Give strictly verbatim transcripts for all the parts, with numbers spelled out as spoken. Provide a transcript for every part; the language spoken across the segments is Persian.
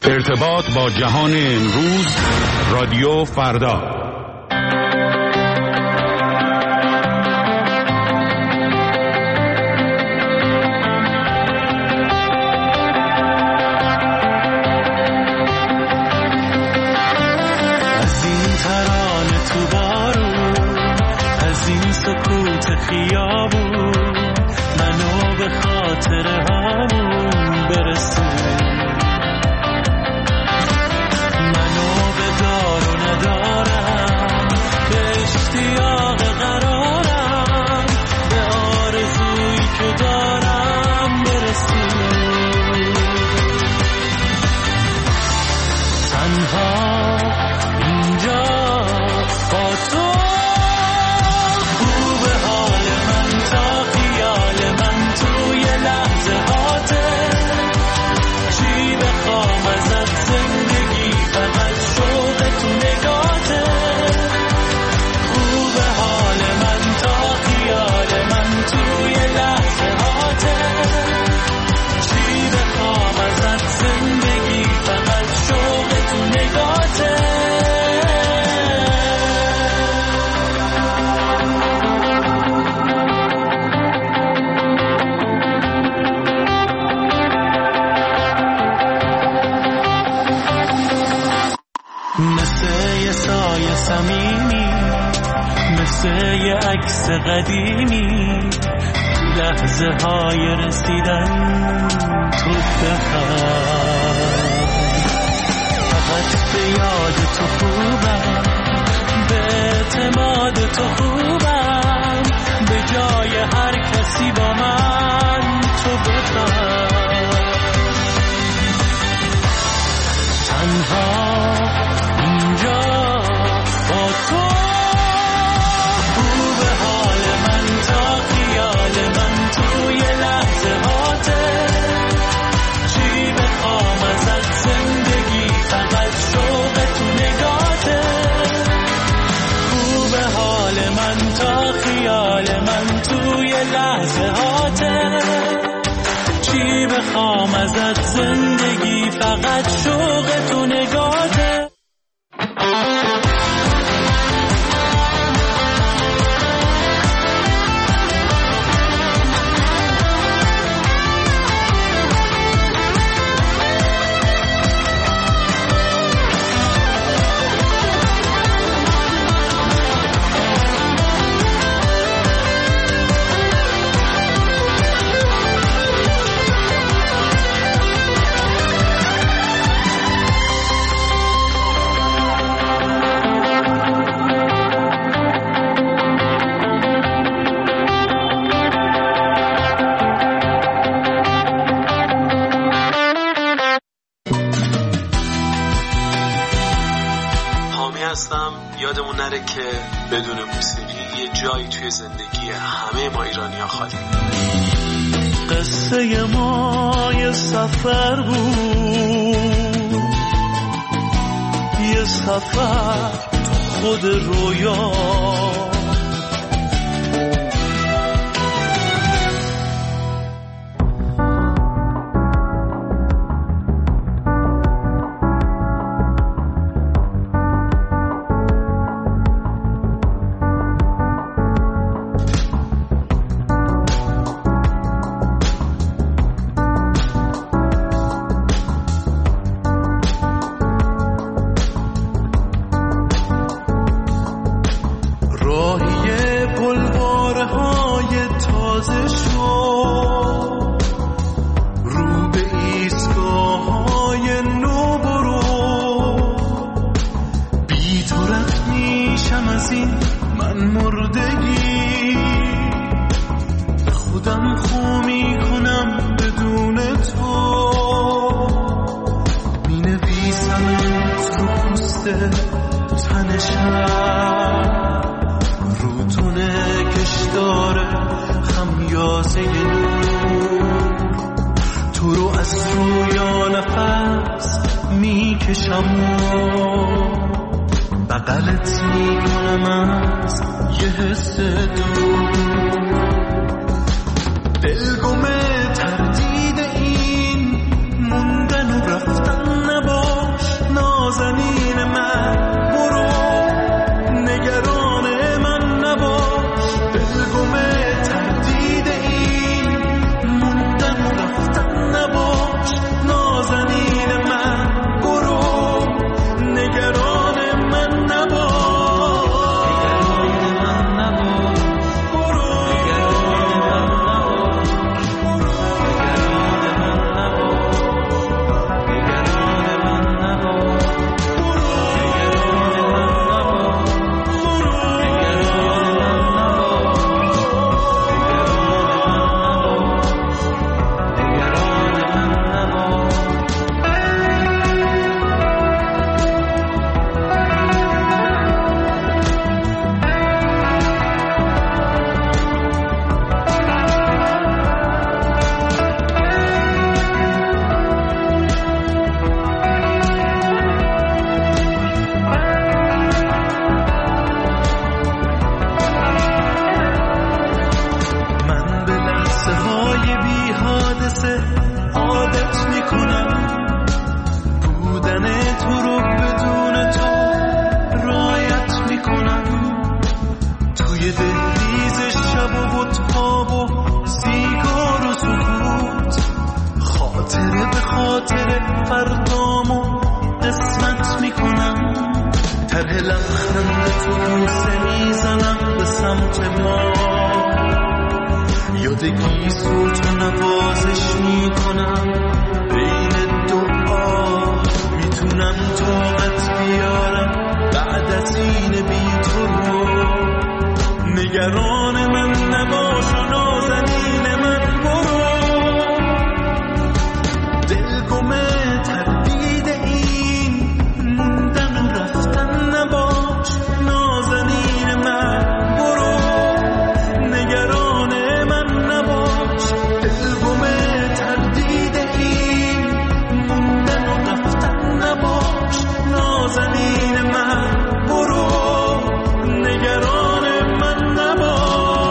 ارتباط با جهان امروز، رادیو فردا. از این ترانه تو بارون، از این سکوت خیابون، منو به خاطر همون برسون. ندارم به اشتیاق قرارم، به آرزویی که دارم برسون. تنها اینجا با تو، خوب حال من تا خیال من توی لحظه هاته. چی بخوام ازت زندگی، فقط شوق تو نگاته. خوب حال من تا خیال من توی لحظه هاته. چی بخوام ازت زندگی، فقط شوق تو نگاته. مثل یه سایه صمیمی، مثل یه عکس قدیمی، لحظه های رسیدن تو بخواه. فقط به یاد تو خوبم، به اعتماد تو خوبم، به جای هر کسی با من تو بخواه. تنها اینجا با تو، خوب حال من تا خیال من توی لحظه هاته. چی بخوام ازت زندگی، فقط شوق تو نگاته. خوب حال من تا خیال من توی لحظه هاته. چی بخوام ازت زندگی، فقط شوق تو نگاته. یادمون نره که بدون موسیقی یه جایی توی زندگی همه ما ایرانی‌ها خالی. قصه ما یه سفر بود، یه سفر تو خود رویا. بغلت میکنم از یه حس دور، دلگم تردید این موندن و رفتن نبا فردامو قسمت میکنم، طرح لبخند تو بوسه میزنم به سمت ما، یاد گیسو تو نوازش میکنم بین دعا، میتونم طاقت بیارم بعد از این بی تو رو، نگران من نباش و نازنین من برو، دلگمه تردید این موندن و رفتن نباش، نازنین من برو، نگران من نباش، دلگمه تردید این موندن و رفتن نباش، نازنین من برو، نگران من نباش.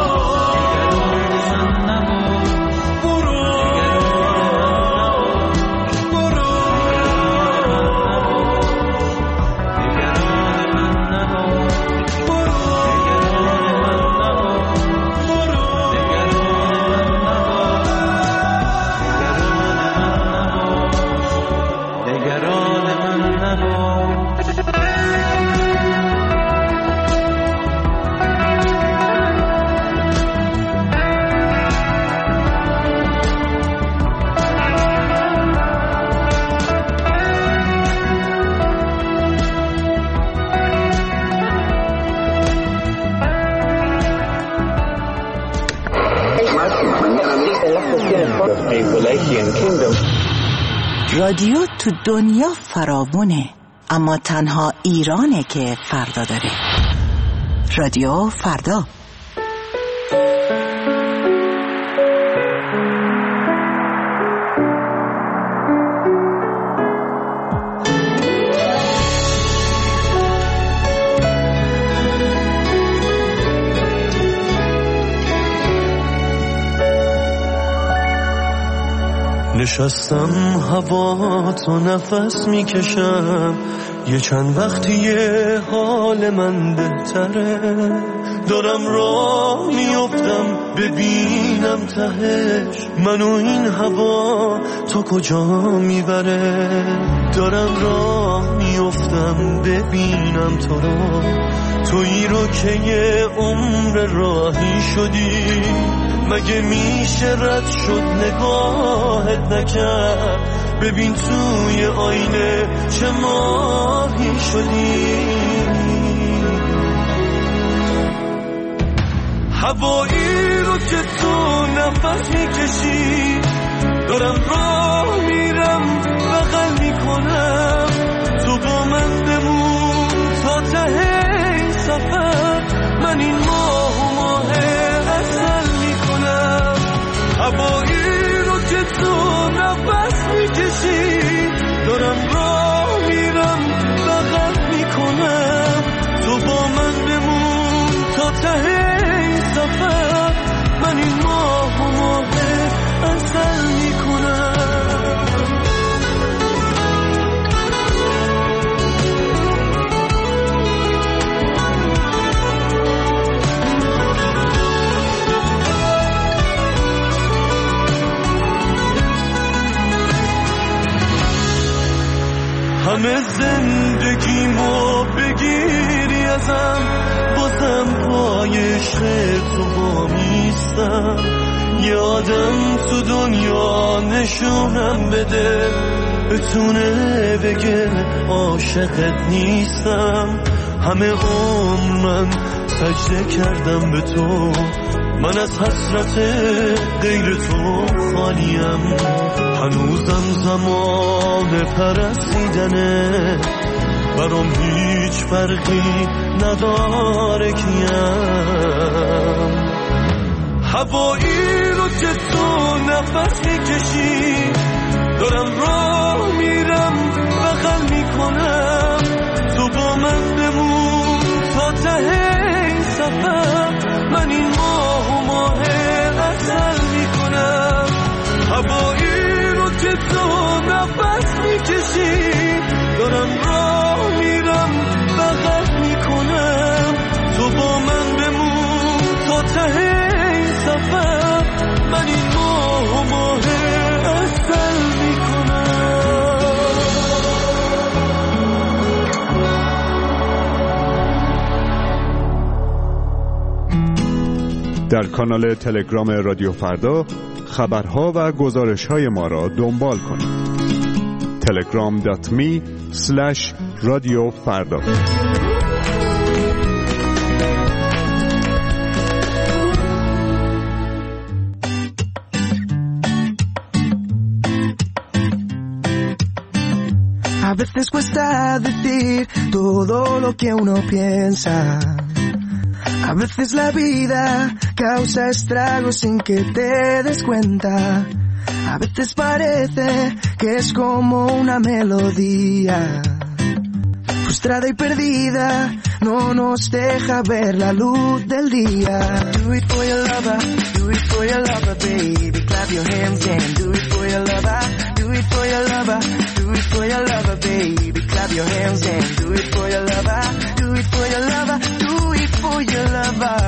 رادیو تو دنیا فراوونه، اما تنها ایرانه که فردا داره. رادیو فردا. نشستم هوا تو نفس میکشم، یه چند وقتیه حال من بهتره، دارم راه میافتم ببینم تهش منو این هوا تو کجا میبره، دارم راه میافتم ببینم تو رو، تویی رو که یه عمر راهی شدی، مگه میشه رد شد نگاهت نکرد، ببین توی آینه چه ماهی شدی، هوایی رو که تو نفس میکشی، دارم راه میرم بغل میکنم، تو با من بمون تا ته این سفر، من این ماه و ماه اصل میکنم، هوایی رو که تو نفس میکشی، دارم راه میرم بغل میکنم، تو با من بمون تا ته این سفر، من این ماه و ماه اصل میکنم. همه زندگیمو بگیری ازم، بازم پای عشق تو وامیستم، یه آدم تو دنیا نشونم بده، بتونه بگه عاشقت نیستم، همه عمر من سجده کردم به تو، من از حسرت غیر تو خالیم، هنوزم زمان پرستیدنه، برام هیچ فرقی نداره کیم، هوایی رو که تو نفس میکشی، دارم راه میرم بغل میکنم، تو با من بمون تا ته این سفر، من این ماه و ماه اصل میکنم، هوایی رو که تو نفس میکشی، دارم راه میرم بغل میکنم، تو با من بمون تا ته این سفر، من این ماه و ماه اصل میکنم. در کانال تلگرام رادیو فردا خبرها و گزارش‌های ما را دنبال کنید. تلگرام دات می اسلش رادیو فردا. A veces cuesta decir todo lo que uno piensa. A veces la vida causa estragos sin que te des cuenta. A veces parece que es como una melodía. Frustrada y perdida, no nos deja ver la luz del día. Do it for your lover, do it for your lover, baby. Clap your hands and do it for your lover. Do it for your lover, do it for your lover, baby. Clap your hands and do it for your lover. Do it for your lover, do it for your lover.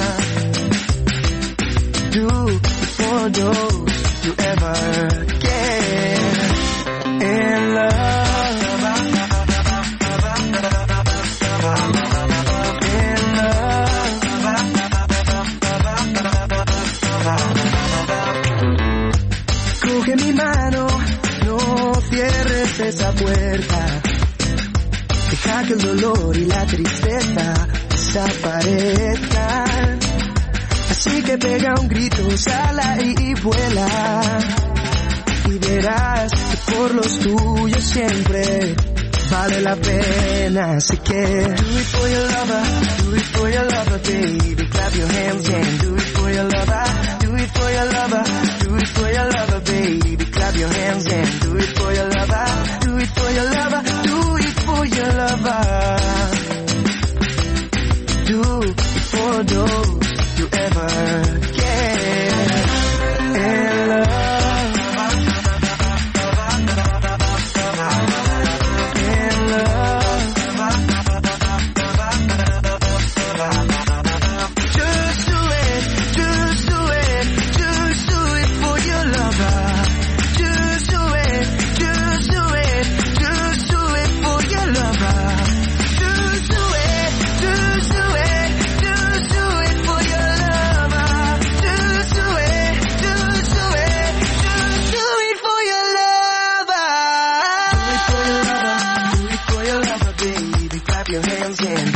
Do it for those you ever get in love. Coge mi mano, no cierres esa puerta. Deja que el dolor y la tristeza desaparezcan. Así que pega un grito, sala y vuela. Y verás que por los tuyos siempre vale la pena. Así que do it for your lover, do it for your lover, baby. Clap your hands and do it for your lover. Do it for your lover, do it for your lover, baby. Clap your hands and do it for your lover. Do it for your lover, do it for your lover. Do it for those you ever get in love. Your hands in.